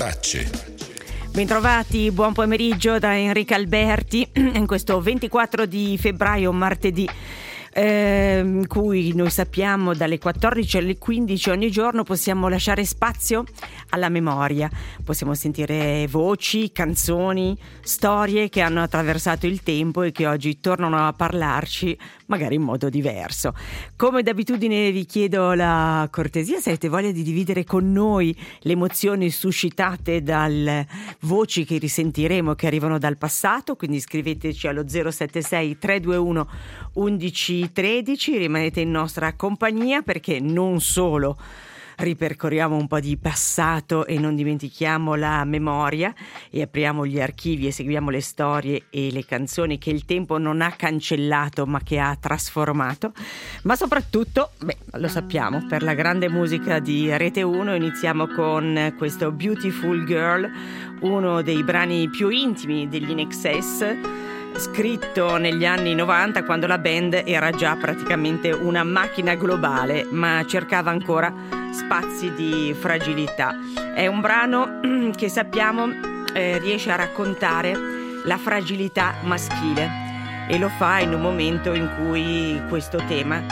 Tracce. Bentrovati, buon pomeriggio da Enrica Alberti in questo 24 di febbraio, martedì, in cui noi sappiamo dalle 14 alle 15 ogni giorno possiamo lasciare spazio alla memoria, possiamo sentire voci, canzoni, storie che hanno attraversato il tempo e che oggi tornano a parlarci magari in modo diverso. Come d'abitudine vi chiedo la cortesia, se avete voglia di dividere con noi le emozioni suscitate dalle voci che risentiremo, che arrivano dal passato, quindi scriveteci allo 076 321 1113, rimanete in nostra compagnia perché non solo ripercorriamo un po' di passato e non dimentichiamo la memoria e apriamo gli archivi e seguiamo le storie e le canzoni che il tempo non ha cancellato ma che ha trasformato, ma soprattutto, lo sappiamo, per la grande musica di Rete 1 iniziamo con questo Beautiful Girl, uno dei brani più intimi degli INXS, scritto negli anni 90 quando la band era già praticamente una macchina globale ma cercava ancora spazi di fragilità. È un brano che sappiamo riesce a raccontare la fragilità maschile e lo fa in un momento in cui questo tema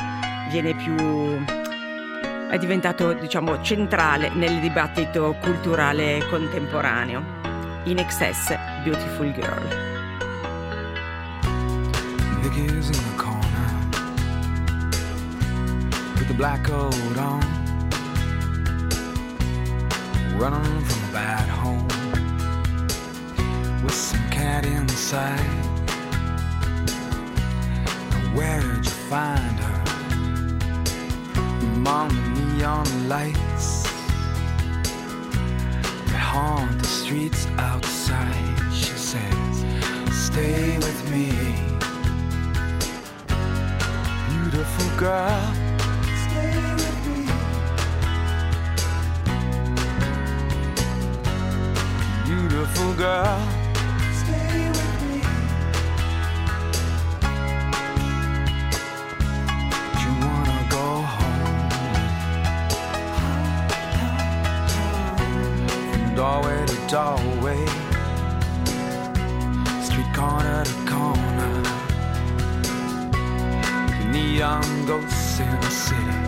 è diventato, diciamo, centrale nel dibattito culturale contemporaneo. INXS, Beautiful Girl. Nicky's in the corner with the black coat on, running from a bad home with some cat inside. Now where'd you find her? Among the neon lights that haunt the streets outside. She says, stay with me, beautiful girl, stay with me. Beautiful girl, stay with me. You wanna go home, from doorway to doorway, street corner to corner. Neon ghosts in the city,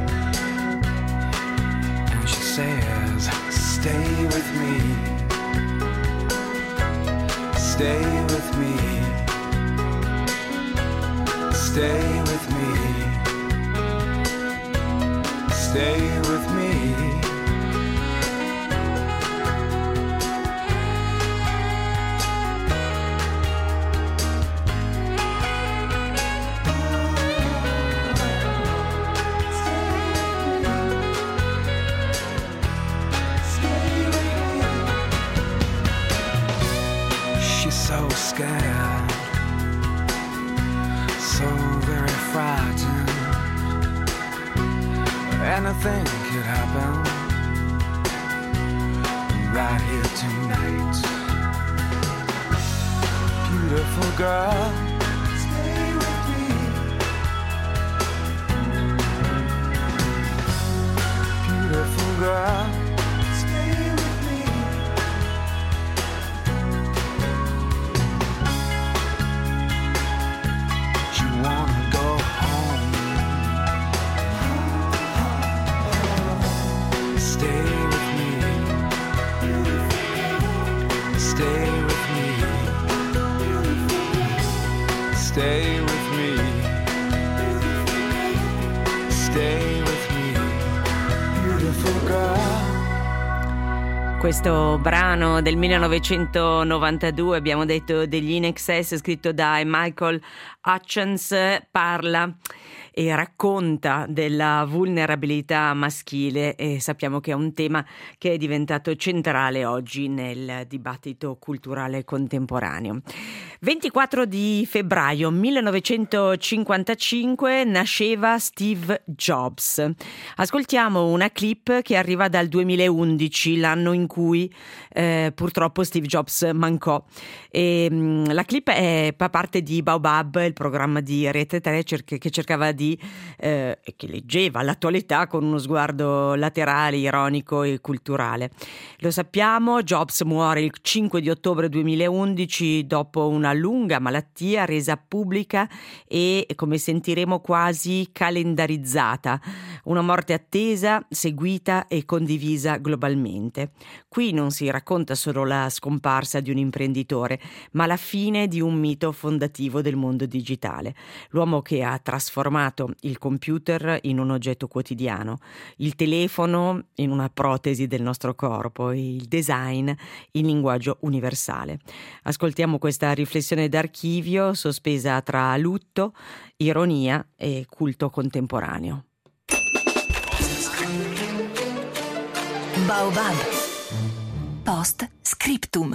and she says, stay with me, stay with me, stay with me, stay with me. So scared, so very frightened. Anything could happen right here tonight. Beautiful girl, stay with me. Beautiful girl, stay with me. Wanna go home, stay with me, stay with me, stay with me, stay with me, beautiful girl. Questo brano del 1992, abbiamo detto, degli INXS, scritto da Michael Hutchence, parla e racconta della vulnerabilità maschile e sappiamo che è un tema che è diventato centrale oggi nel dibattito culturale contemporaneo. 24 di febbraio 1955 nasceva Steve Jobs. Ascoltiamo una clip che arriva dal 2011, l'anno in cui purtroppo Steve Jobs mancò. La clip fa parte di Baobab, il programma di Rete 3 che cercava di che leggeva l'attualità con uno sguardo laterale, ironico e culturale. Lo sappiamo, Jobs muore il 5 di ottobre 2011 dopo una lunga malattia resa pubblica e, come sentiremo, quasi calendarizzata. Una morte attesa, seguita e condivisa globalmente. Qui non si racconta solo la scomparsa di un imprenditore, ma la fine di un mito fondativo del mondo digitale. L'uomo che ha trasformato il computer in un oggetto quotidiano, il telefono in una protesi del nostro corpo e il design in linguaggio universale. Ascoltiamo questa riflessione d'archivio sospesa tra lutto, ironia e culto contemporaneo. Baobab. Post scriptum.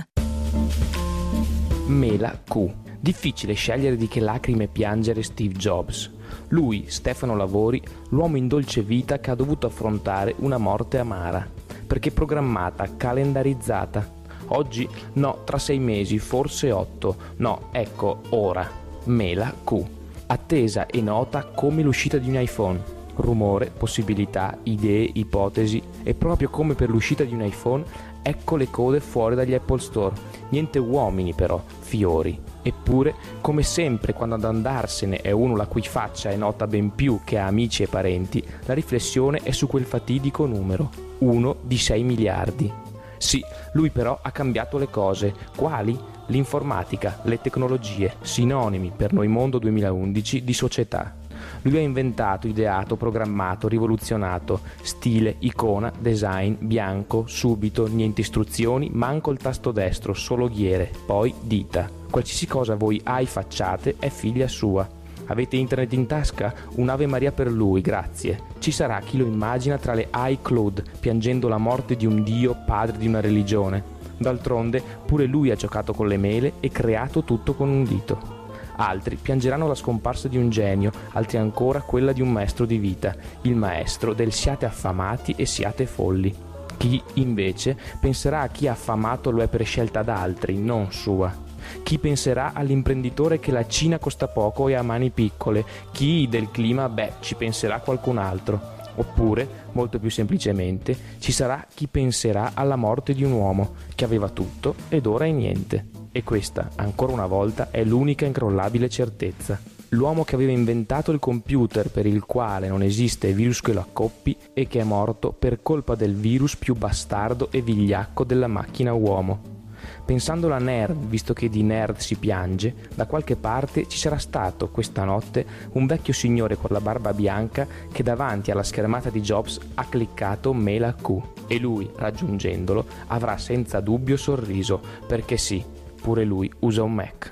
Mela Q. Difficile scegliere di che lacrime piangere Steve Jobs. Lui, Stefano Lavori, l'uomo in dolce vita che ha dovuto affrontare una morte amara, perché programmata, calendarizzata. Oggi? No, tra 6 mesi, forse 8. No, ecco, ora. Mela Q. Attesa e nota come l'uscita di un iPhone. Rumore, possibilità, idee, ipotesi, e proprio come per l'uscita di un iPhone, ecco le code fuori dagli Apple Store. Niente uomini però, fiori. Eppure, come sempre quando ad andarsene è uno la cui faccia è nota ben più che a amici e parenti, la riflessione è su quel fatidico numero, 1 di 6 miliardi. Sì, lui però ha cambiato le cose. Quali? L'informatica, le tecnologie, sinonimi per noi mondo 2011 di società. Lui ha inventato, ideato, programmato, rivoluzionato stile, icona, design, bianco, subito, niente istruzioni, manco il tasto destro, solo ghiere, poi dita. Qualsiasi cosa voi facciate è figlia sua. Avete internet in tasca? Un'Ave Maria per lui, grazie. Ci sarà chi lo immagina tra le iCloud, piangendo la morte di un dio, padre di una religione. D'altronde, pure lui ha giocato con le mele e creato tutto con un dito. Altri piangeranno la scomparsa di un genio, altri ancora quella di un maestro di vita, il maestro del siate affamati e siate folli. Chi, invece, penserà a chi affamato lo è per scelta d'altri, non sua. Chi penserà all'imprenditore che la Cina costa poco e ha mani piccole. Chi del clima, ci penserà qualcun altro. Oppure, molto più semplicemente, ci sarà chi penserà alla morte di un uomo che aveva tutto ed ora è niente. E questa, ancora una volta, è l'unica incrollabile certezza. L'uomo che aveva inventato il computer per il quale non esiste virus che lo accoppi e che è morto per colpa del virus più bastardo e vigliacco della macchina uomo. Pensando alla nerd, visto che di nerd si piange, da qualche parte ci sarà stato questa notte un vecchio signore con la barba bianca che davanti alla schermata di Jobs ha cliccato Mela Q e lui, raggiungendolo, avrà senza dubbio sorriso, perché sì, pure lui usa un Mac.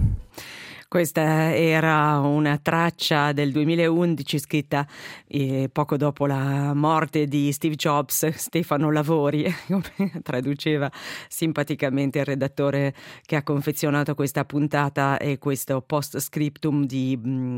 Questa era una traccia del 2011 scritta poco dopo la morte di Steve Jobs, Stefano Lavori, come traduceva simpaticamente il redattore che ha confezionato questa puntata e questo post scriptum di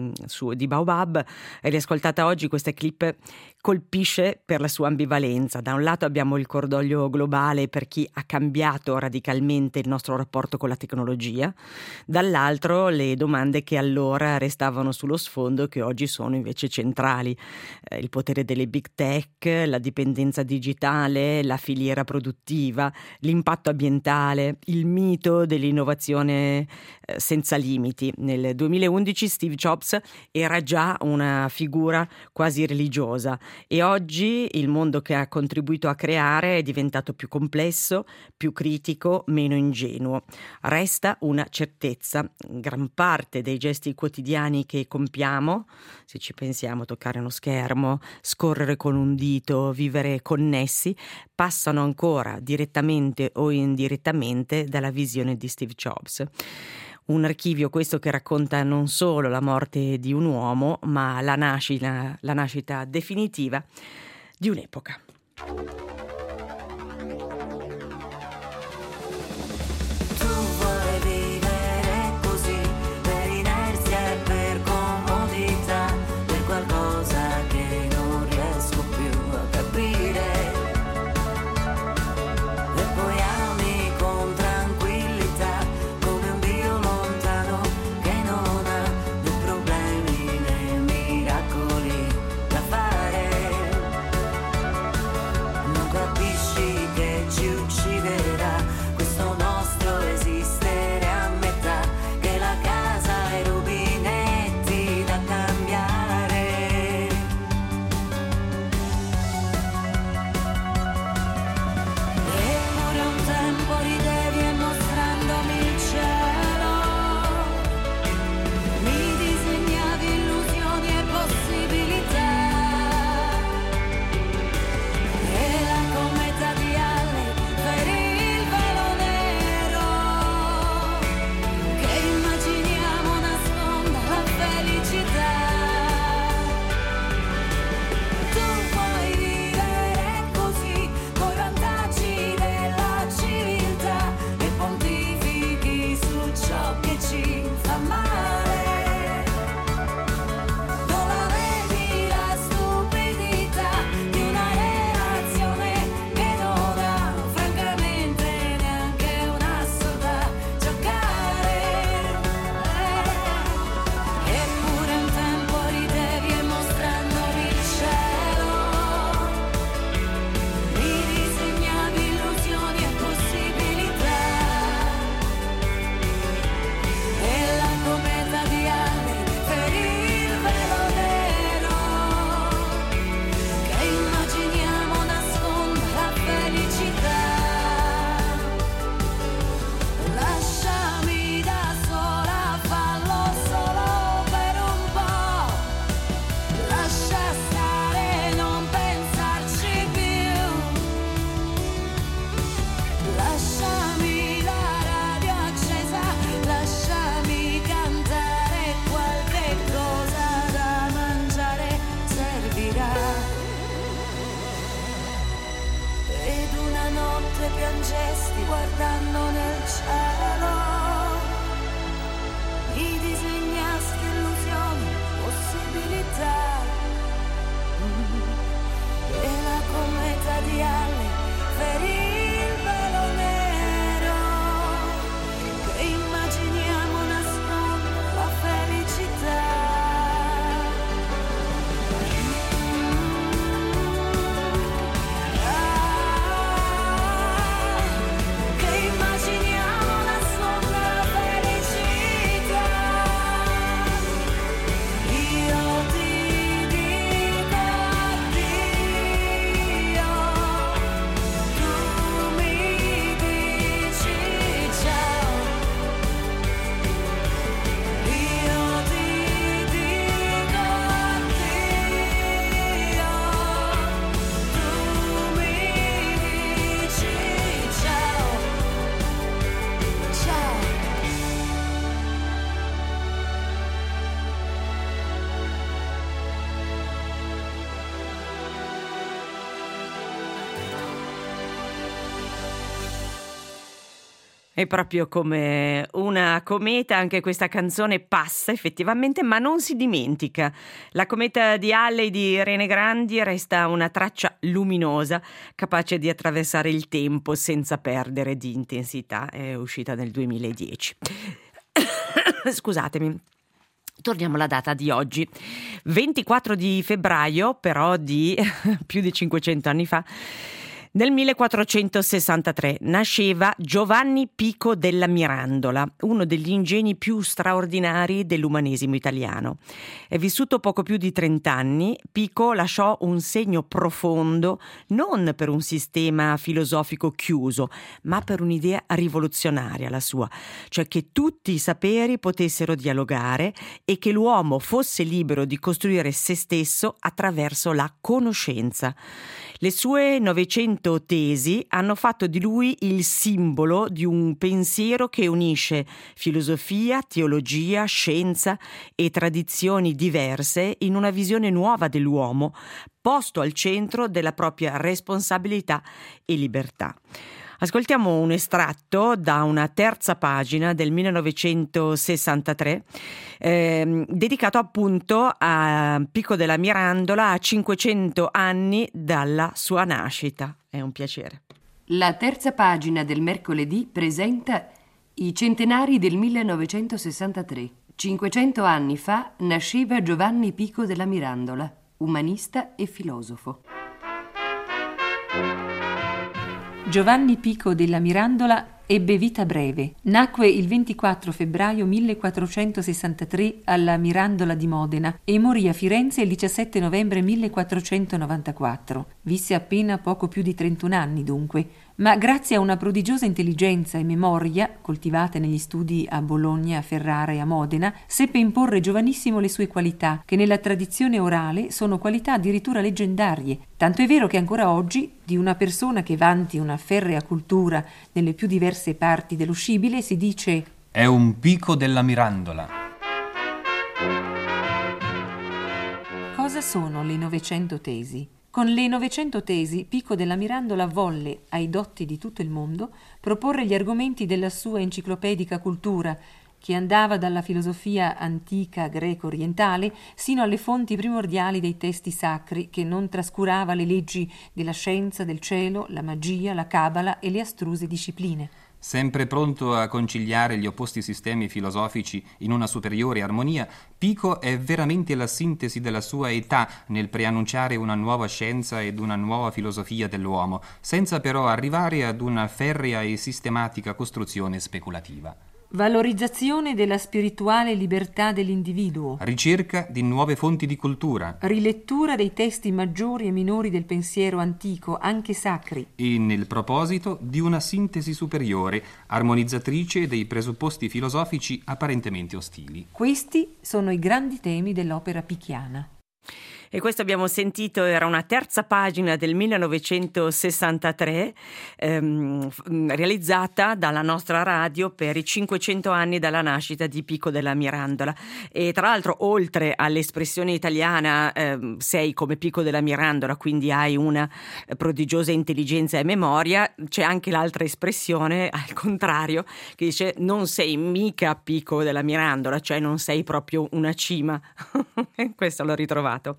Baobab. E riascoltata oggi questa clip colpisce per la sua ambivalenza. Da un lato abbiamo il cordoglio globale per chi ha cambiato radicalmente il nostro rapporto con la tecnologia, dall'altro le domande che allora restavano sullo sfondo e che oggi sono invece centrali. Il potere delle big tech, la dipendenza digitale, la filiera produttiva, l'impatto ambientale, il mito dell'innovazione senza limiti. Nel 2011 Steve Jobs era già una figura quasi religiosa e oggi il mondo che ha contribuito a creare è diventato più complesso, più critico, meno ingenuo. Resta una certezza: gran parte dei gesti quotidiani che compiamo, se ci pensiamo, toccare uno schermo, scorrere con un dito, vivere connessi, passano ancora direttamente o indirettamente dalla visione di Steve Jobs. Un archivio questo che racconta non solo la morte di un uomo, ma la nascita definitiva di un'epoca. Miracoli È proprio come una cometa, anche questa canzone passa effettivamente, ma non si dimentica. La cometa di Halley di Rene Grandi resta una traccia luminosa, capace di attraversare il tempo senza perdere di intensità. È uscita nel 2010. Scusatemi. Torniamo alla data di oggi, 24 di febbraio, però di più di 500 anni fa. Nel 1463 nasceva Giovanni Pico della Mirandola, uno degli ingegni più straordinari dell'umanesimo italiano. È vissuto poco più di 30 anni. Pico lasciò un segno profondo non per un sistema filosofico chiuso, ma per un'idea rivoluzionaria, la sua, cioè che tutti i saperi potessero dialogare e che l'uomo fosse libero di costruire se stesso attraverso la conoscenza. Le sue 900 tesi hanno fatto di lui il simbolo di un pensiero che unisce filosofia, teologia, scienza e tradizioni diverse in una visione nuova dell'uomo, posto al centro della propria responsabilità e libertà. Ascoltiamo un estratto da una terza pagina del 1963 dedicato appunto a Pico della Mirandola, a 500 anni dalla sua nascita. È un piacere. La terza pagina del mercoledì presenta i centenari del 1963. 500 anni fa nasceva Giovanni Pico della Mirandola, umanista e filosofo. Giovanni Pico della Mirandola ebbe vita breve. Nacque il 24 febbraio 1463 alla Mirandola di Modena e morì a Firenze il 17 novembre 1494. Visse appena poco più di 31 anni dunque, ma grazie a una prodigiosa intelligenza e memoria, coltivate negli studi a Bologna, a Ferrara e a Modena, seppe imporre giovanissimo le sue qualità, che nella tradizione orale sono qualità addirittura leggendarie. Tanto è vero che ancora oggi, di una persona che vanti una ferrea cultura nelle più diverse parti dello scibile, si dice: è un Pico della Mirandola. Cosa sono le 900 tesi? Con le 900 tesi, Pico della Mirandola volle, ai dotti di tutto il mondo, proporre gli argomenti della sua enciclopedica cultura, che andava dalla filosofia antica greco-orientale sino alle fonti primordiali dei testi sacri, che non trascurava le leggi della scienza, del cielo, la magia, la cabala e le astruse discipline. Sempre pronto a conciliare gli opposti sistemi filosofici in una superiore armonia, Pico è veramente la sintesi della sua età nel preannunciare una nuova scienza ed una nuova filosofia dell'uomo, senza però arrivare ad una ferrea e sistematica costruzione speculativa. Valorizzazione della spirituale libertà dell'individuo. Ricerca di nuove fonti di cultura. Rilettura dei testi maggiori e minori del pensiero antico, anche sacri. E nel proposito di una sintesi superiore, armonizzatrice dei presupposti filosofici apparentemente ostili. Questi sono i grandi temi dell'opera pichiana. E questo abbiamo sentito, era una terza pagina del 1963 realizzata dalla nostra radio per i 500 anni dalla nascita di Pico della Mirandola. E tra l'altro, oltre all'espressione italiana sei come Pico della Mirandola, quindi hai una prodigiosa intelligenza e memoria, c'è anche l'altra espressione al contrario che dice non sei mica Pico della Mirandola, cioè non sei proprio una cima. Questo l'ho ritrovato.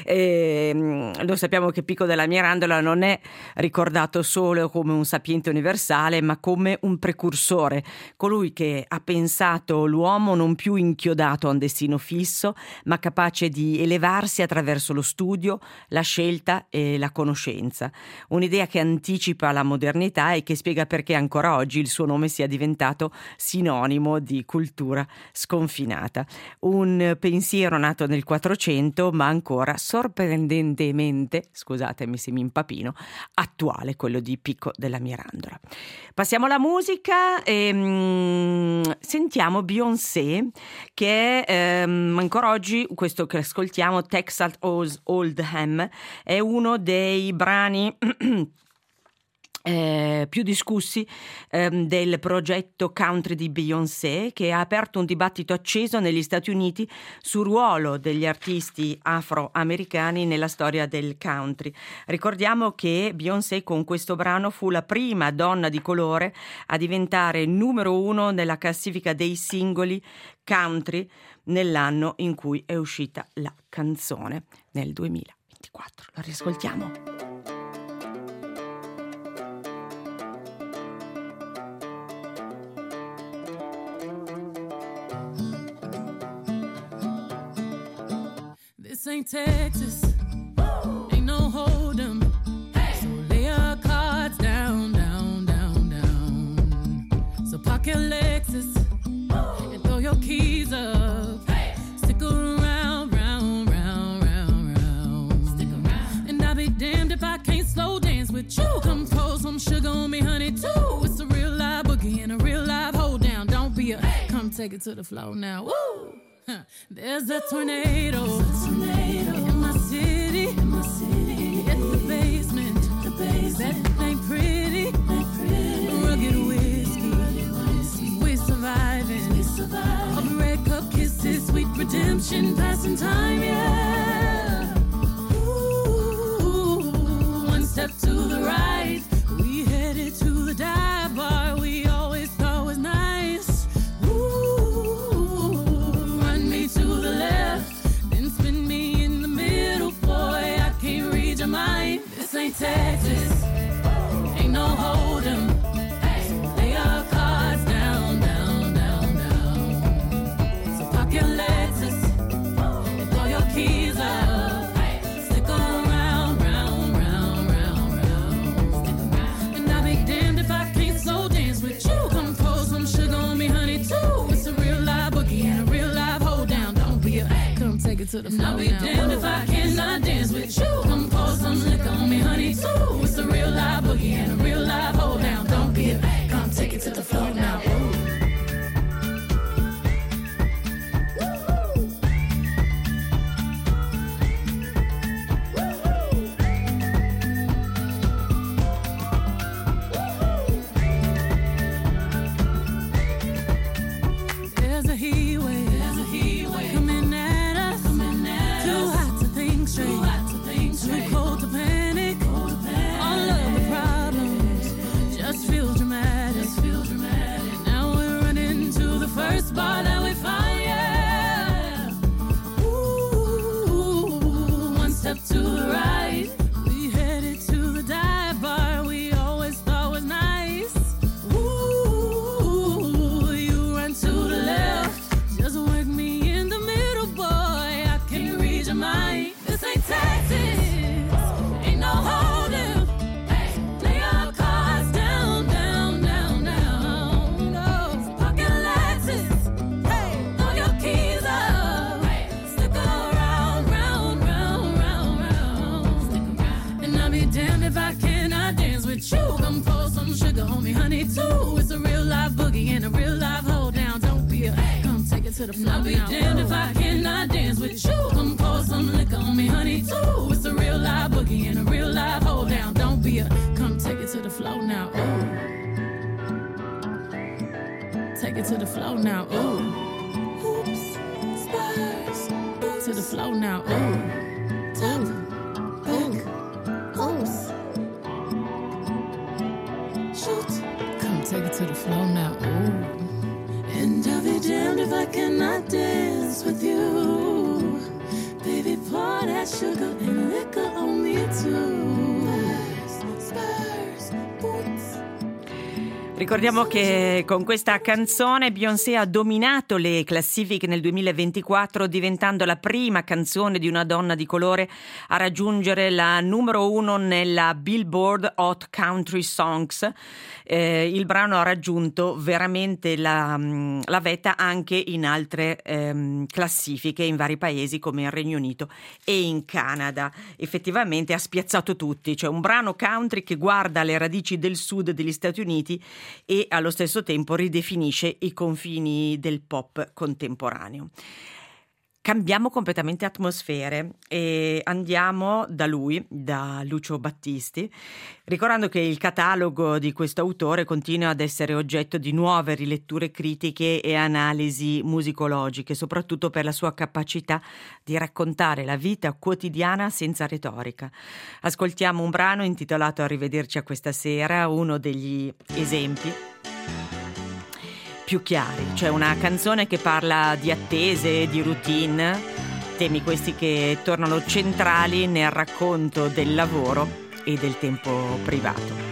Lo sappiamo che Pico della Mirandola non è ricordato solo come un sapiente universale, ma come un precursore, colui che ha pensato l'uomo non più inchiodato a un destino fisso, ma capace di elevarsi attraverso lo studio, la scelta e la conoscenza. Un'idea che anticipa la modernità e che spiega perché ancora oggi il suo nome sia diventato sinonimo di cultura sconfinata. Un pensiero nato nel 400, ma ancora sorprendentemente, scusatemi se mi impapino, attuale, quello di Pico della Mirandola. Passiamo alla musica e sentiamo Beyoncé, che ancora oggi, questo che ascoltiamo, Texas Hold'em, è uno dei brani più discussi del progetto country di Beyoncé, che ha aperto un dibattito acceso negli Stati Uniti sul ruolo degli artisti afroamericani nella storia del country. Ricordiamo che Beyoncé con questo brano fu la prima donna di colore a diventare numero 1 nella classifica dei singoli country nell'anno in cui è uscita la canzone, nel 2024. La riascoltiamo. This ain't Texas, ain't no hold 'em. So lay your cards down, down, down, down. So park your Lexus and throw your keys up. Stick around, round, round, round, round. Stick around. And I'll be damned if I can't slow dance with you. Come pour some sugar on me, honey, too. It's a real live boogie and a real live hold down. Don't be a come take it to the floor now. Woo! There's a tornado in my city, in the basement. That ain't pretty. Rugged whiskey, we surviving. All the red cup kisses, sweet redemption, passing time, yeah. Ooh, one step to the right, we headed to the dive bar we always thought was nice. To the left, then spin me in the middle, boy, I can't read your mind. This ain't Texas, ain't no hold 'em. So lay your cards down, down, down, down. So park your Lexus and throw your keys up. Stick around, round, round, round, round. And I'll be damned if I can't slow dance with you. Come pour some sugar on me, honey, too. It's a real live boogie and a real live hold down. Come take it to the floor. I'll be damned if I cannot dance with you. Come pour some liquor on me, honey, too. It's a real live boogie and a real live hold down. Don't be a come take it to the floor now. There's a heat wave. Coming at us. Too hot to think straight. Too cold to panic. All of the problems just feel dramatic. Now we're running to the first bar that we find, yeah. Ooh, one step to the right, we headed to the dive bar we always thought was nice. Ooh, you run to the left, just work me in the middle, boy, I can't read your mind. This ain't Texas, ain't no holding. Lay your cards down, down, down, down. No, park your Lexus, throw your keys up. Stick around, round, round, round, round. And I'll be damned if I cannot dance with you. Come pour some sugar on me, honey, too. It's a real live boogie and a real live hold down. Don't be a come take it to the floor. I'll be damned if I cannot dance with you. Come pour some liquor on me, honey, too. It's a real live boogie and a real live hold down. Don't be a come take it to the floor now. Ooh. Take it to the floor now. Ooh. Hoops, spurs, to the floor now. Ooh. Tap, back, hoops. Shoot. Come take it to the floor now. Ooh. And I'll be damned if I cannot dance with you. Baby, pour that sugar and liquor on me too. Spurs, boots. Ricordiamo che con questa canzone Beyoncé ha dominato le classifiche nel 2024, diventando la prima canzone di una donna di colore a raggiungere la numero 1 nella Billboard Hot Country Songs. Il brano ha raggiunto veramente la vetta anche in altre classifiche in vari paesi come il Regno Unito e in Canada. Effettivamente ha spiazzato tutti, cioè un brano country che guarda le radici del sud degli Stati Uniti e allo stesso tempo ridefinisce i confini del pop contemporaneo. Cambiamo completamente atmosfere e andiamo da lui, da Lucio Battisti, ricordando che il catalogo di questo autore continua ad essere oggetto di nuove riletture critiche e analisi musicologiche, soprattutto per la sua capacità di raccontare la vita quotidiana senza retorica. Ascoltiamo un brano intitolato Arrivederci a questa sera, uno degli esempi più chiari, cioè una canzone che parla di attese, di routine, temi questi che tornano centrali nel racconto del lavoro e del tempo privato.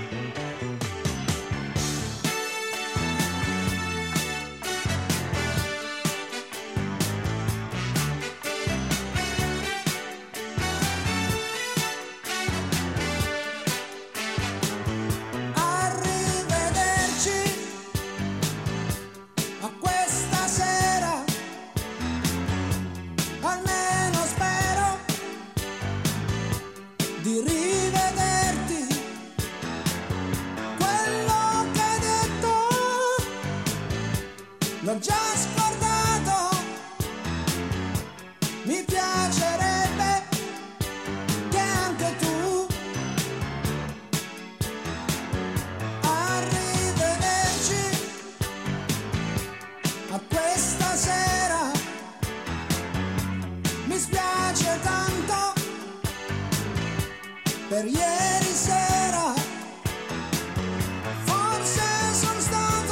L'ho già scordato, mi piacerebbe che anche tu arrivederci a questa sera. Mi spiace tanto per ieri sera. Forse sono stato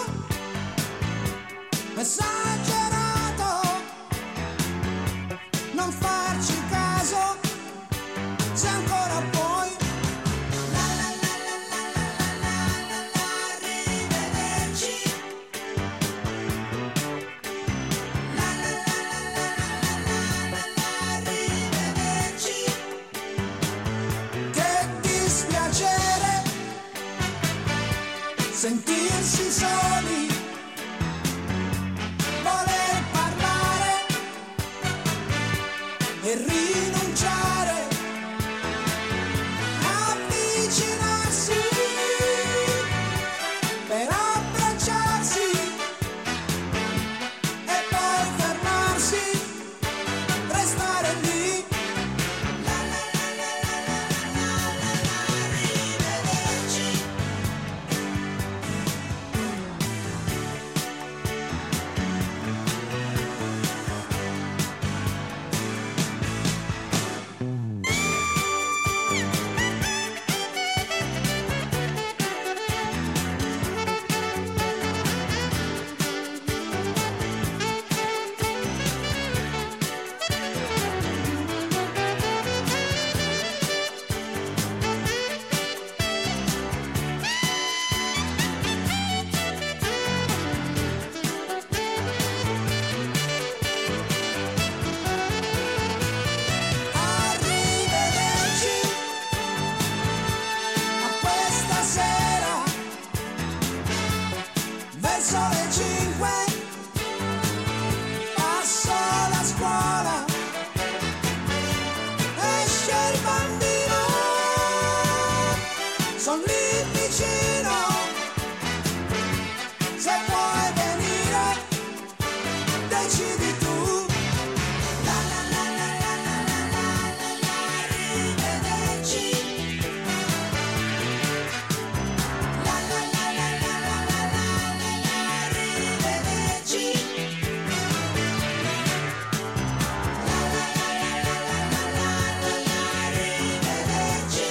esagerato, non farci caso se ancora puoi. La la la la la la la la, arrivederci. La la la la la la la, arrivederci. Che dispiacere sentirsi soli, e rinunciare, avvicinarsi per abbracciarsi e poi fermarsi, restare lì. La la la la la la la la, arrivederci. Verso le 5 passo la scuola, esce il bambino, son lì vicino, se vuoi venire decidi tu. La la la la la la la la la, arrivederci. La la la la la la la la, arrivederci. La la la la la la la la, arrivederci.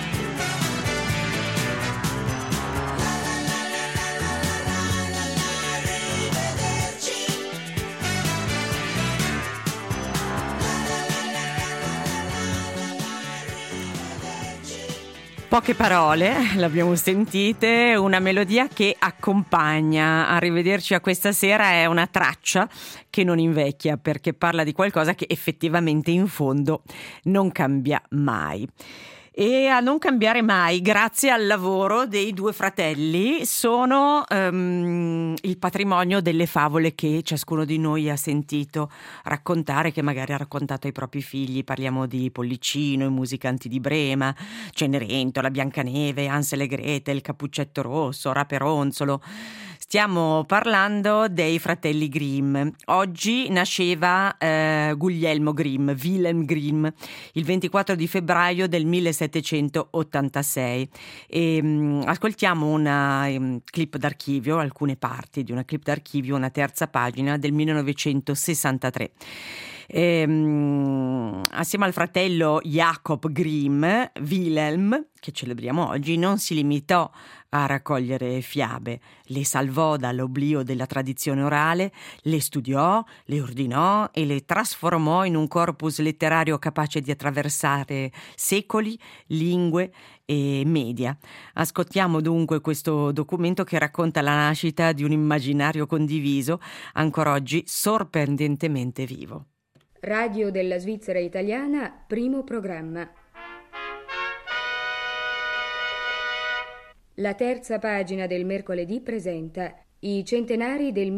La la la la la la la la, arrivederci. Poche parole, l'abbiamo sentite, una melodia che accompagna. Arrivederci a questa sera è una traccia che non invecchia perché parla di qualcosa che effettivamente in fondo non cambia mai. E a non cambiare mai, grazie al lavoro dei due fratelli, sono il patrimonio delle favole che ciascuno di noi ha sentito raccontare, che magari ha raccontato ai propri figli. Parliamo di Pollicino, i musicanti di Brema, Cenerentola, Biancaneve, Hansel e Gretel, Cappuccetto Rosso, Raperonzolo. Stiamo parlando dei fratelli Grimm. Oggi nasceva Guglielmo Grimm, Wilhelm Grimm, il 24 di febbraio del 1786. Ascoltiamo una clip d'archivio, alcune parti di una clip d'archivio, una terza pagina del 1963. Assieme al fratello Jacob Grimm, Wilhelm, che celebriamo oggi, non si limitò a raccogliere fiabe, le salvò dall'oblio della tradizione orale, le studiò, le ordinò e le trasformò in un corpus letterario capace di attraversare secoli, lingue e media. Ascoltiamo dunque questo documento che racconta la nascita di un immaginario condiviso, ancora oggi sorprendentemente vivo. Radio della Svizzera Italiana, primo programma. La terza pagina del mercoledì presenta I centenari del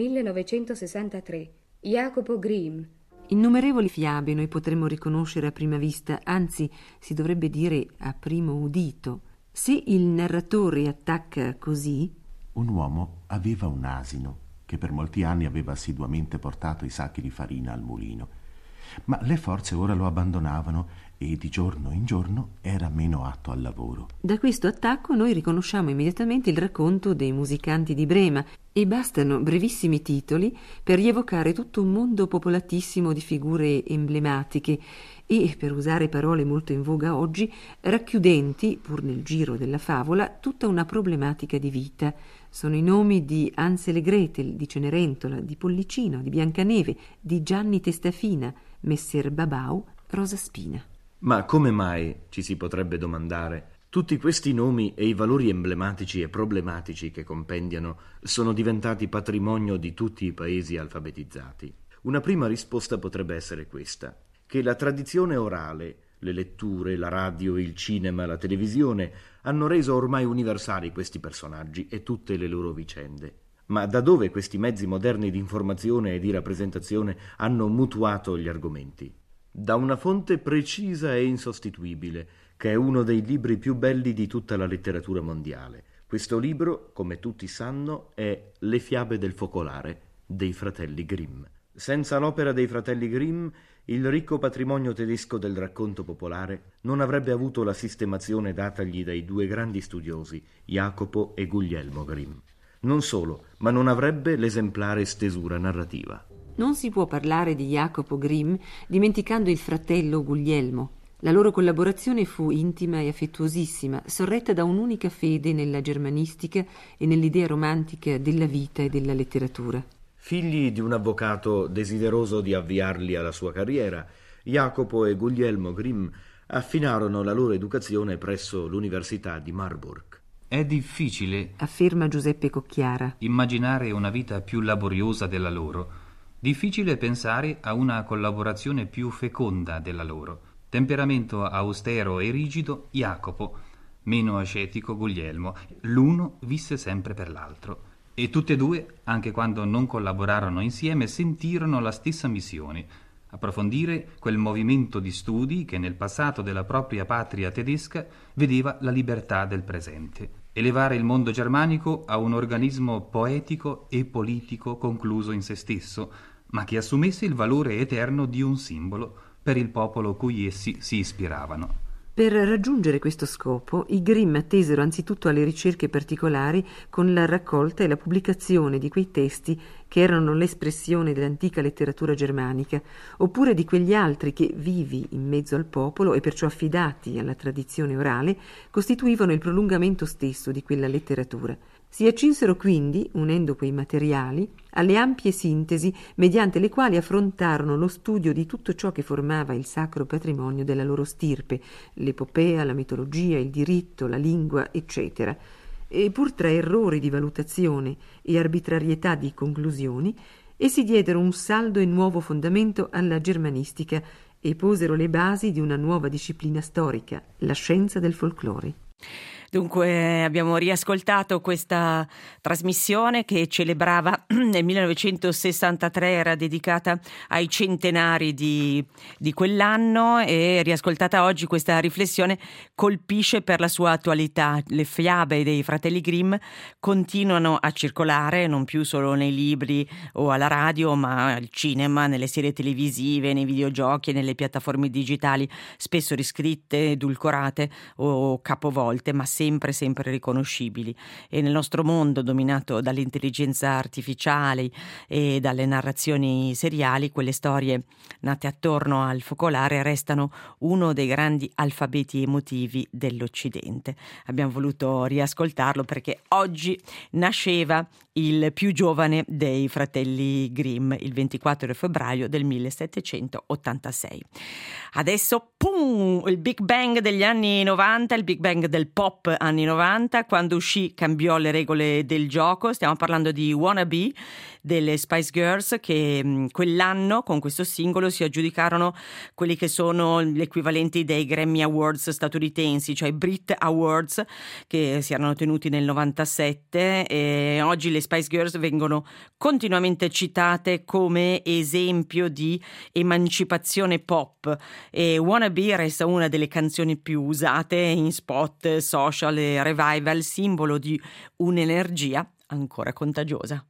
1963, Jacopo Grimm. Innumerevoli fiabe noi potremmo riconoscere a prima vista, anzi si dovrebbe dire a primo udito. Se il narratore attacca così... Un uomo aveva un asino che per molti anni aveva assiduamente portato i sacchi di farina al mulino. Ma le forze ora lo abbandonavano e di giorno in giorno era meno atto al lavoro. Da questo attacco noi riconosciamo immediatamente il racconto dei musicanti di Brema e bastano brevissimi titoli per rievocare tutto un mondo popolatissimo di figure emblematiche e, per usare parole molto in voga oggi, racchiudenti, pur nel giro della favola, tutta una problematica di vita. Sono i nomi di Hansel e Gretel, di Cenerentola, di Pollicino, di Biancaneve, di Gianni Testafina, Messer Babau, Rosa Spina. Ma come mai, ci si potrebbe domandare, tutti questi nomi e i valori emblematici e problematici che compendiano sono diventati patrimonio di tutti i paesi alfabetizzati? Una prima risposta potrebbe essere questa, che la tradizione orale, le letture, la radio, il cinema, la televisione hanno reso ormai universali questi personaggi e tutte le loro vicende. Ma da dove questi mezzi moderni di informazione e di rappresentazione hanno mutuato gli argomenti? Da una fonte precisa e insostituibile, che è uno dei libri più belli di tutta la letteratura mondiale. Questo libro, come tutti sanno, è Le fiabe del focolare dei fratelli Grimm. Senza l'opera dei fratelli Grimm, il ricco patrimonio tedesco del racconto popolare non avrebbe avuto la sistemazione datagli dai due grandi studiosi, Jacopo e Guglielmo Grimm. Non solo, ma non avrebbe l'esemplare stesura narrativa. Non si può parlare di Jacopo Grimm dimenticando il fratello Guglielmo. La loro collaborazione fu intima e affettuosissima, sorretta da un'unica fede nella germanistica e nell'idea romantica della vita e della letteratura. Figli di un avvocato desideroso di avviarli alla sua carriera, Jacopo e Guglielmo Grimm affinarono la loro educazione presso l'Università di Marburg. È difficile, afferma Giuseppe Cocchiara, immaginare una vita più laboriosa della loro. Difficile pensare a una collaborazione più feconda della loro. Temperamento austero e rigido, Jacopo, meno ascetico Guglielmo. L'uno visse sempre per l'altro. E tutte e due, anche quando non collaborarono insieme, sentirono la stessa missione: approfondire quel movimento di studi che nel passato della propria patria tedesca vedeva la libertà del presente. Elevare il mondo germanico a un organismo poetico e politico concluso in se stesso, ma che assumesse il valore eterno di un simbolo per il popolo cui essi si ispiravano. Per raggiungere questo scopo, i Grimm attesero anzitutto alle ricerche particolari con la raccolta e la pubblicazione di quei testi che erano l'espressione dell'antica letteratura germanica, oppure di quegli altri che, vivi in mezzo al popolo e perciò affidati alla tradizione orale, costituivano il prolungamento stesso di quella letteratura. Si accinsero quindi, unendo quei materiali, alle ampie sintesi mediante le quali affrontarono lo studio di tutto ciò che formava il sacro patrimonio della loro stirpe, l'epopea, la mitologia, il diritto, la lingua, eccetera. E pur tra errori di valutazione e arbitrarietà di conclusioni, essi diedero un saldo e nuovo fondamento alla germanistica e posero le basi di una nuova disciplina storica, la scienza del folklore. Dunque abbiamo riascoltato questa trasmissione che celebrava nel 1963, era dedicata ai centenari di quell'anno, e riascoltata oggi questa riflessione colpisce per la sua attualità. Le fiabe dei fratelli Grimm continuano a circolare, non più solo nei libri o alla radio, ma al cinema, nelle serie televisive, nei videogiochi e nelle piattaforme digitali, spesso riscritte, edulcorate o capovolte, ma sempre riconoscibili. E nel nostro mondo dominato dall'intelligenza artificiale e dalle narrazioni seriali, quelle storie nate attorno al focolare restano uno dei grandi alfabeti emotivi dell'Occidente. Abbiamo voluto riascoltarlo perché oggi nasceva il più giovane dei fratelli Grimm, il 24 febbraio del 1786. Adesso, il Big Bang degli anni 90, il Big Bang del pop anni 90, quando uscì cambiò le regole del gioco. Stiamo parlando di Wannabe delle Spice Girls, che quell'anno con questo singolo si aggiudicarono quelli che sono gli equivalenti dei Grammy Awards statunitensi, cioè i Brit Awards, che si erano tenuti nel 97, e oggi le Spice Girls vengono continuamente citate come esempio di emancipazione pop, e Wannabe resta una delle canzoni più usate in spot, social e revival, simbolo di un'energia ancora contagiosa.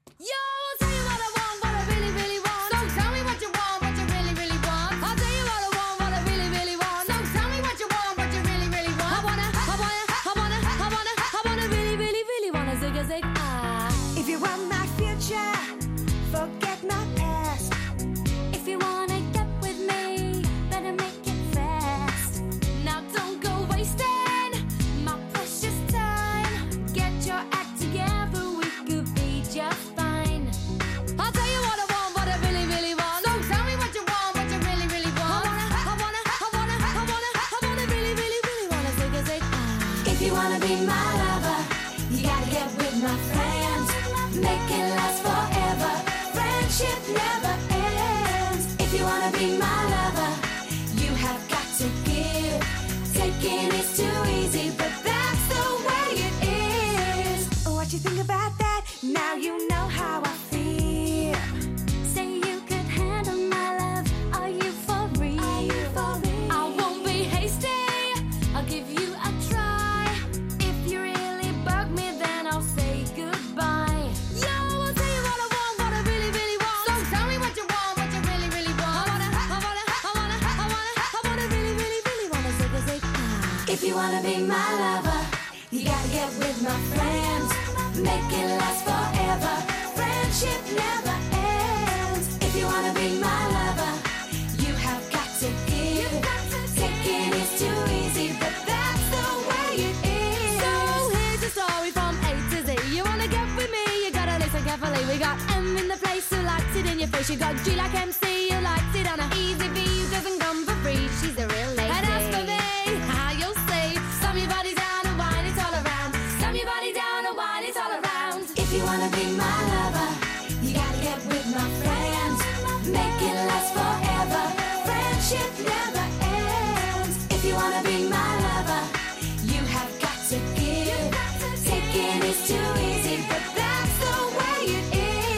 She got G like MC, you liked it on a easy V, doesn't come for free, she's a real lady. And as for me, how you'll see, slam your body down and wine it all around. Slam your body down and wine it all around. If you wanna be my lover, you gotta get with my friends. Make it last forever, friendship never ends. If you wanna be my lover, you have got to give. Taking is too easy, but that's the way it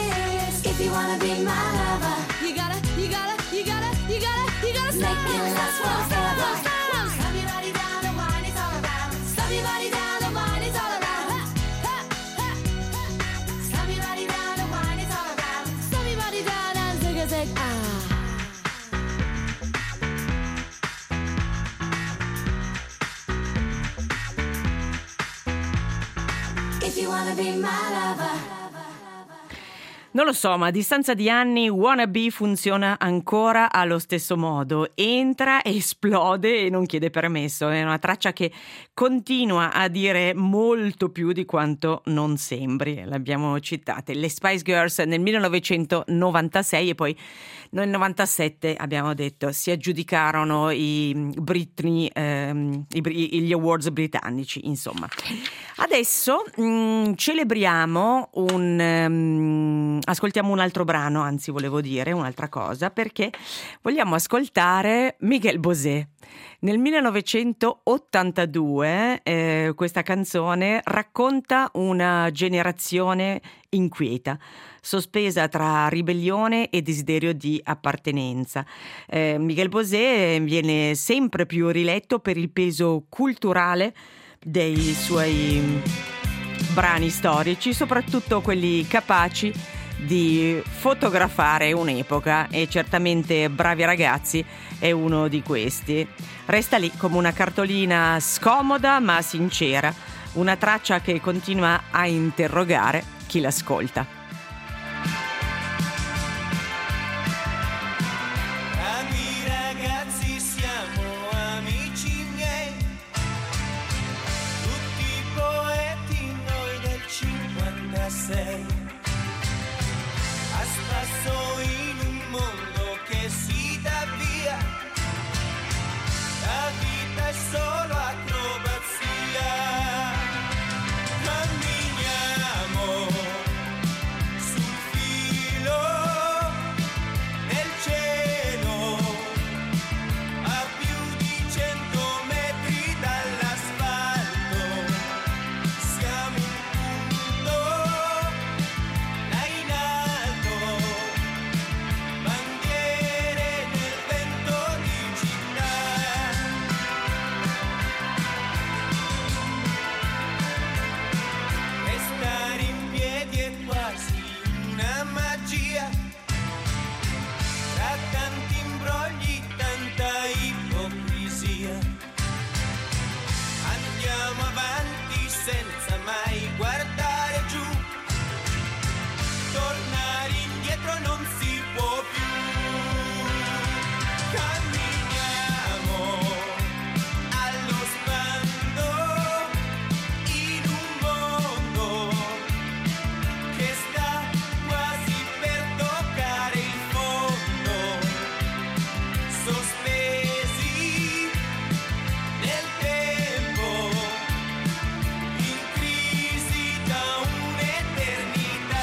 is. If you wanna be my lover, you gotta make it last forever. Slam your body down and wine it all around. Slam your body down and wine it all around. Slam your body down and wine it all around. Slam your body down and zig If you wanna be my lover. Non lo so, ma a distanza di anni Wannabe funziona ancora allo stesso modo. Entra, esplode e non chiede permesso. È una traccia che continua a dire molto più di quanto non sembri. L'abbiamo citate. Le Spice Girls nel 1996 e poi nel 97 abbiamo detto si aggiudicarono gli awards britannici, insomma. Adesso celebriamo ascoltiamo un altro brano, anzi volevo dire un'altra cosa, perché vogliamo ascoltare Miguel Bosé. Nel 1982 questa canzone racconta una generazione inquieta, sospesa tra ribellione e desiderio di appartenenza. Miguel Bosé viene sempre più riletto per il peso culturale dei suoi brani storici, soprattutto quelli capaci di fotografare un'epoca, e certamente Bravi ragazzi è uno di questi. Resta lì come una cartolina scomoda ma sincera, una traccia che continua a interrogare chi l'ascolta. Bravi ragazzi, siamo amici miei, tutti poeti noi del 56, a spasso in un mondo che si dà via, la vita è solo acrobazia, camminiamo sul filo nel cielo, a più di 100 metri dall'asfalto, siamo un punto là in alto, bandiere nel vento di città. Restare in piedi è quasi una magia, tra tanti imbrogli, tanta ipocrisia. Andiamo avanti senza mai guardare giù, tornare indietro non si può più. Camminiamo allo sbando in un mondo che sta quasi per toccare il fondo, sospesi nel tempo, in crisi da un'eternità.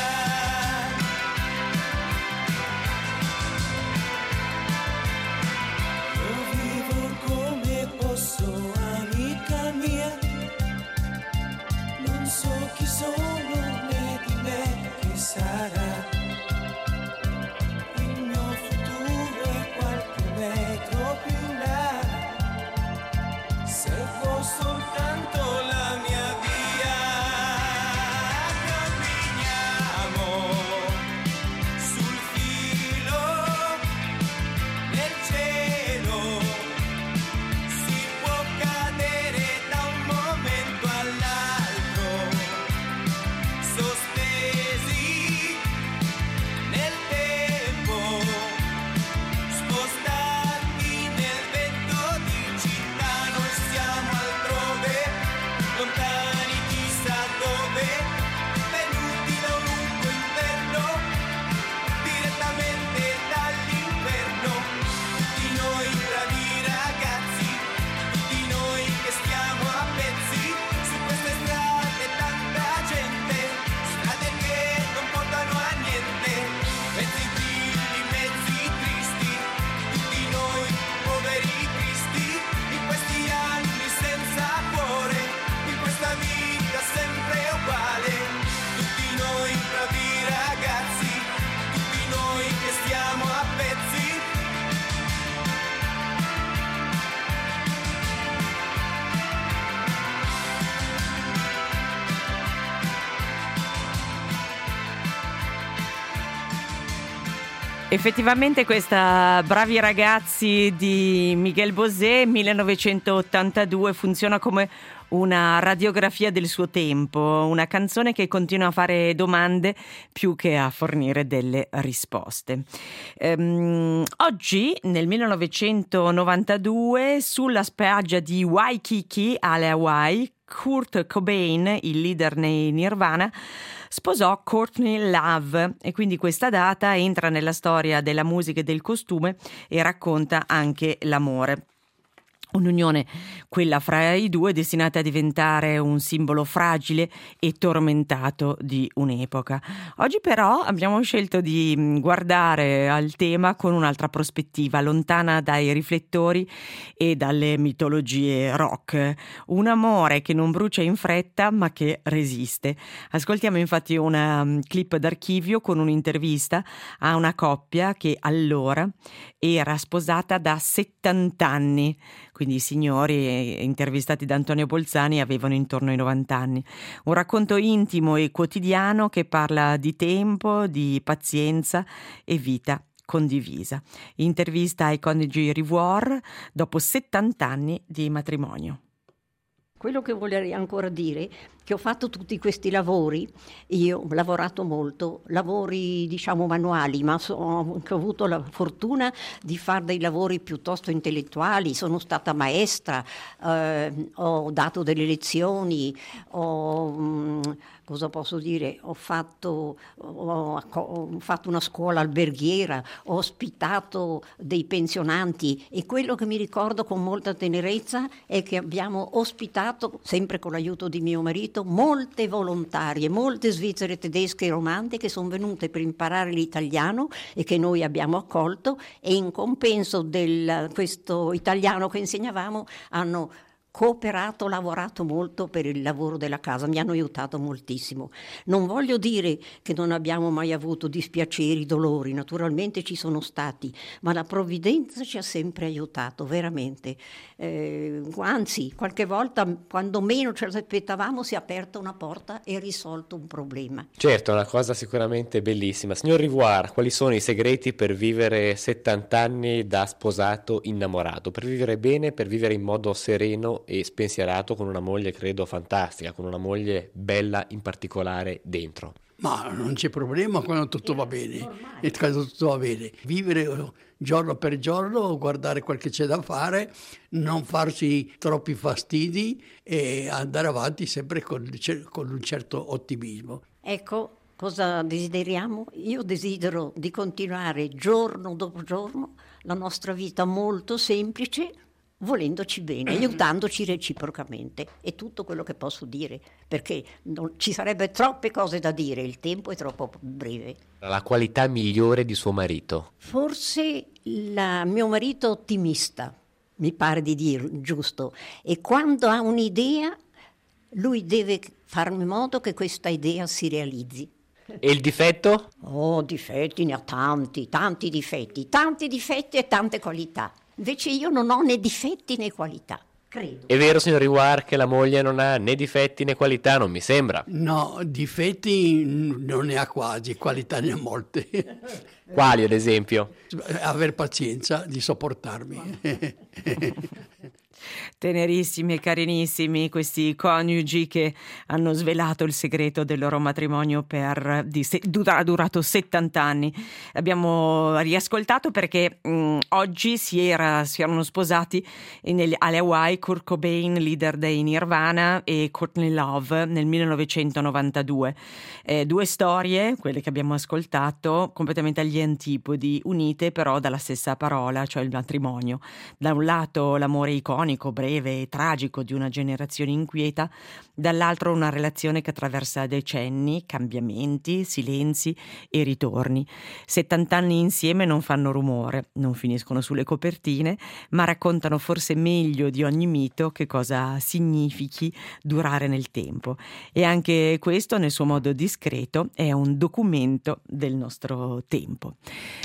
Io vivo come posso, amica mia, non so chi sono né di me che sarà. Il mio futuro è qualche metro più in là, seguo soltanto la mia via. Camminiamo sul filo nel cielo, si può cadere da un momento all'altro, sospesi nel tempo, spostati nel vento di città. Noi siamo altrove, lontani chissà dove, venuti da un lungo inverno, direttamente dall'inferno. Tutti noi bravi ragazzi, tutti noi che stiamo a pezzi su queste strade, tanta gente, strade che non portano a niente, mezzi brilli, mezzi tristi, tutti noi poveri cristi, in questi anni senza cuore, in questa vita sempre uguale. Tutti noi bravi ragazzi, tutti noi che stiamo a pezzi. Effettivamente questa Bravi ragazzi di Miguel Bosé 1982 funziona come una radiografia del suo tempo, una canzone che continua a fare domande più che a fornire delle risposte. Oggi, nel 1992, sulla spiaggia di Waikiki alle Hawaii, Kurt Cobain, il leader nei Nirvana, sposò Courtney Love, e quindi questa data entra nella storia della musica e del costume e racconta anche l'amore. Un'unione, quella fra i due, destinata a diventare un simbolo fragile e tormentato di un'epoca. Oggi però abbiamo scelto di guardare al tema con un'altra prospettiva, lontana dai riflettori e dalle mitologie rock. Un amore che non brucia in fretta ma che resiste. Ascoltiamo infatti una clip d'archivio con un'intervista a una coppia che allora era sposata da 70 anni. Quindi i signori intervistati da Antonio Bolzani avevano intorno ai 90 anni. Un racconto intimo e quotidiano che parla di tempo, di pazienza e vita condivisa. Intervista ai coniugi Rivoire dopo 70 anni di matrimonio. Quello che volerei ancora dire, che ho fatto tutti questi lavori, io ho lavorato molto, lavori diciamo manuali, ma ho avuto la fortuna di fare dei lavori piuttosto intellettuali, sono stata maestra, ho dato delle lezioni, cosa posso dire? Ho fatto una scuola alberghiera, ho ospitato dei pensionanti e quello che mi ricordo con molta tenerezza è che abbiamo ospitato, sempre con l'aiuto di mio marito, molte volontarie, molte svizzere, tedesche e romande che sono venute per imparare l'italiano e che noi abbiamo accolto, e in compenso di questo italiano che insegnavamo hanno cooperato, lavorato molto per il lavoro della casa, mi hanno aiutato moltissimo. Non voglio dire che non abbiamo mai avuto dispiaceri, dolori, naturalmente ci sono stati, ma la provvidenza ci ha sempre aiutato, veramente. Anzi, qualche volta, quando meno ce l'aspettavamo, si è aperta una porta e risolto un problema. Certo, è una cosa sicuramente bellissima. Signor Rivoire, quali sono i segreti per vivere 70 anni da sposato innamorato? Per vivere bene, per vivere in modo sereno e spensierato, con una moglie credo fantastica, con una moglie bella in particolare dentro. Ma non c'è problema quando tutto va bene, e quando tutto va bene. Vivere giorno per giorno, guardare quel che c'è da fare, non farsi troppi fastidi e andare avanti sempre con un certo ottimismo. Ecco, cosa desideriamo? Io desidero di continuare giorno dopo giorno la nostra vita molto semplice, volendoci bene, aiutandoci reciprocamente. È tutto quello che posso dire, perché ci sarebbe troppe cose da dire, il tempo è troppo breve. La qualità migliore di suo marito? Forse mio marito ottimista, mi pare di dire, giusto, e quando ha un'idea lui deve fare in modo che questa idea si realizzi. E il difetto? Oh, difetti ne ha tanti difetti e tante qualità. Invece io non ho né difetti né qualità, credo. È vero, signor Rivoire, che la moglie non ha né difetti né qualità? Non mi sembra. No, difetti non ne ha quasi, qualità ne ha molte. Quali, ad esempio? Aver pazienza di sopportarmi. Tenerissimi e carinissimi questi coniugi che hanno svelato il segreto del loro matrimonio durato 70 anni. Abbiamo riascoltato perché oggi si erano sposati alle Hawaii Kurt Cobain, leader dei Nirvana, e Courtney Love nel 1992. Due storie, quelle che abbiamo ascoltato, completamente agli antipodi, unite però dalla stessa parola, cioè il matrimonio. Da un lato l'amore iconico, breve e tragico di una generazione inquieta, dall'altro una relazione che attraversa decenni, cambiamenti, silenzi e ritorni. 70 anni insieme non fanno rumore, non finiscono sulle copertine, ma raccontano forse meglio di ogni mito che cosa significhi durare nel tempo. E anche questo, nel suo modo discreto, è un documento del nostro tempo.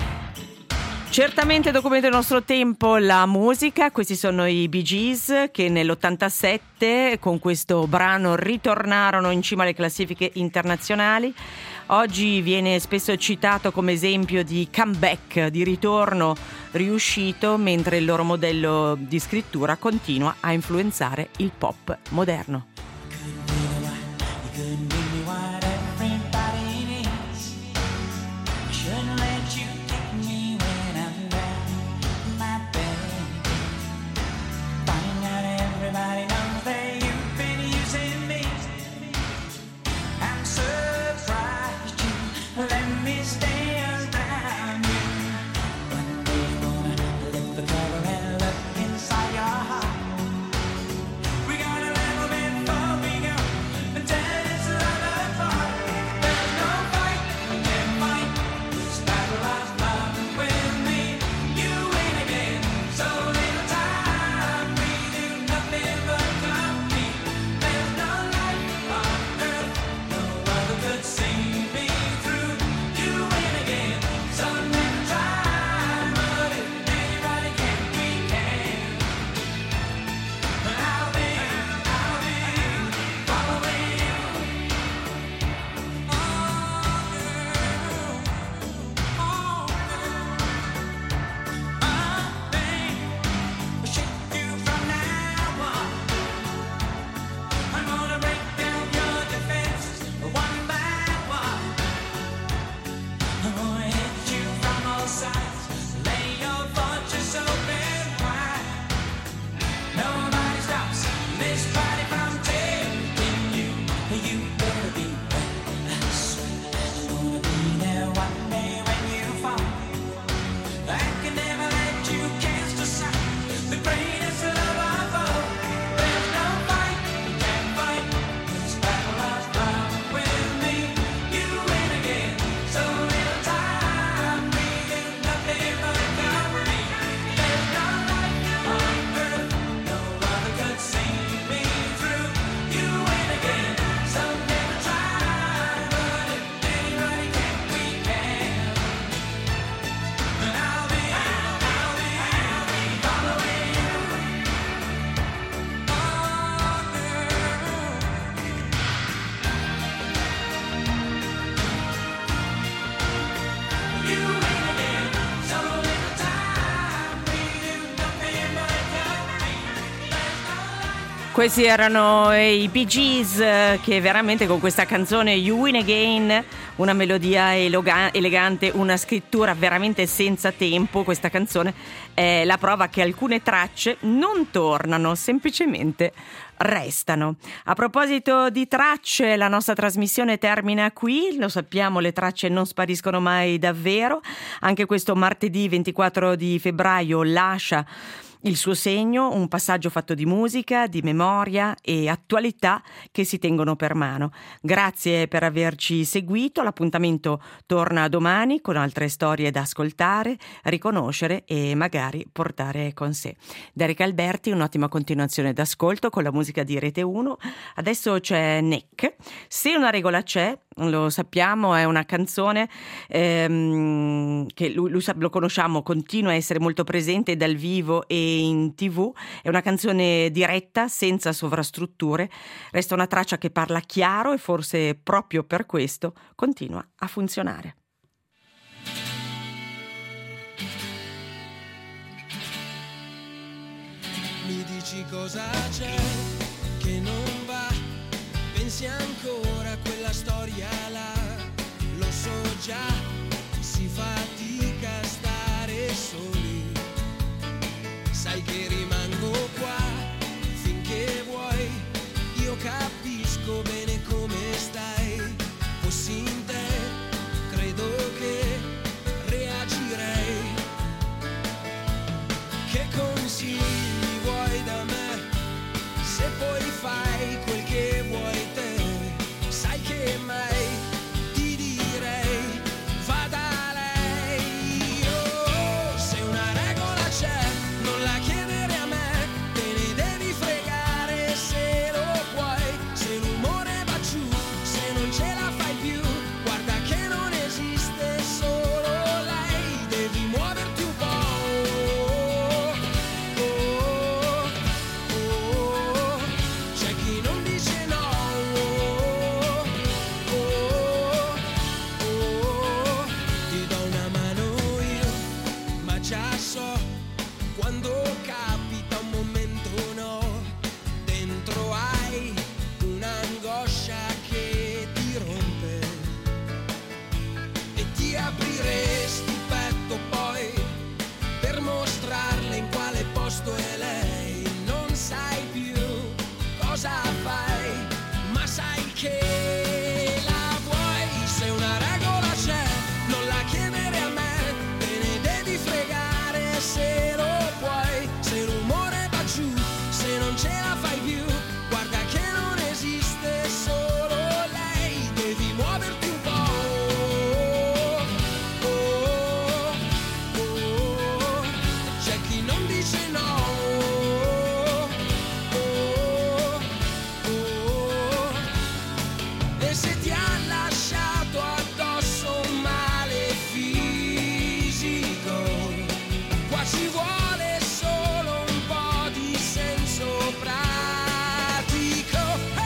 Certamente documento del nostro tempo la musica. Questi sono i Bee Gees che nell'87 con questo brano ritornarono in cima alle classifiche internazionali. Oggi viene spesso citato come esempio di comeback, di ritorno riuscito, mentre il loro modello di scrittura continua a influenzare il pop moderno. Inside your heart Questi erano i Bee Gees, che veramente con questa canzone You Win Again, una melodia elegante, una scrittura veramente senza tempo. Questa canzone è la prova che alcune tracce non tornano, semplicemente restano. A proposito di tracce, la nostra trasmissione termina qui, lo sappiamo, le tracce non spariscono mai davvero. Anche questo martedì 24 di febbraio lascia il suo segno, un passaggio fatto di musica, di memoria e attualità che si tengono per mano. Grazie per averci seguito, l'appuntamento torna domani con altre storie da ascoltare, riconoscere e magari portare con sé. Da Enrica Alberti un'ottima continuazione d'ascolto con la musica di Rete 1. Adesso c'è Neck. Se una regola c'è, lo sappiamo, è una canzone che lui lo conosciamo, continua a essere molto presente dal vivo e in TV. È una canzone diretta, senza sovrastrutture, resta una traccia che parla chiaro e forse proprio per questo continua a funzionare. Mi dici cosa c'è che non va, pensi ancora a quella storia là, lo so già, si fatica a stare soli, sai che rimango qua finché vuoi, io capisco bene come stai, fossi in te credo che reagirei, che consigli vuoi da me, se poi fai quel che vuoi te, sai che mai ti direi va da lei. Oh, se una regola c'è non la chiedere a me, te ne devi fregare se lo puoi, se l'umore va giù, se non ce la fai più, guarda che non esiste solo lei, devi muoverti un po'. C'è chi non dice no, ti do una mano io, ma già so quando capita un momento no, dentro hai un'angoscia che ti rompe e ti apriresti petto poi per mostrarle in quale posto è lei, non sai più cosa fai, ma sai che la vuoi, se una regola c'è non la chiedere a me, te ne devi fregare se lo puoi, se l'umore va giù, se non ce la fai più, guarda che non esiste solo lei, devi muoverti un po'. C'è chi non dice no. E se ti ha lasciato addosso un male fisico, qua ci vuole solo un po' di senso pratico.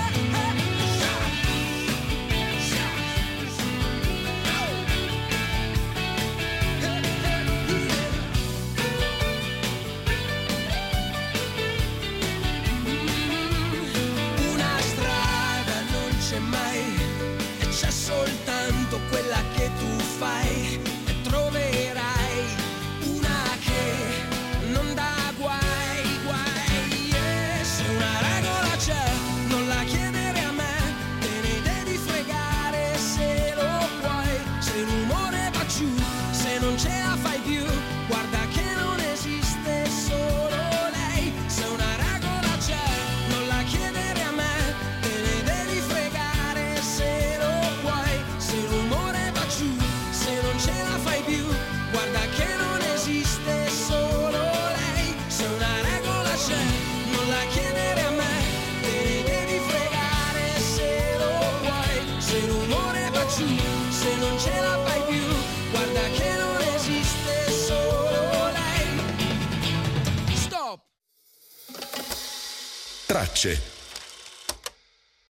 Una strada non c'è mai, e c'è soltanto quella che tu fai, e troverai una che non dà guai, guai. E se una regola c'è non la chiedere a me, te ne devi fregare se lo puoi, se l'umore va giù, se non ce la fai più, guarda che non esiste solo lei, se una regola c'è non la chiedere a me, te ne devi fregare se lo puoi, se l'umore va giù, se non ce la fai più, guarda che non esiste solo lei, se una regola c'è non la chiedere a me, te ne devi fregare se lo puoi, se l'umore va giù, se non ce la fai più, guarda che non esiste solo lei. Stop! Tracce.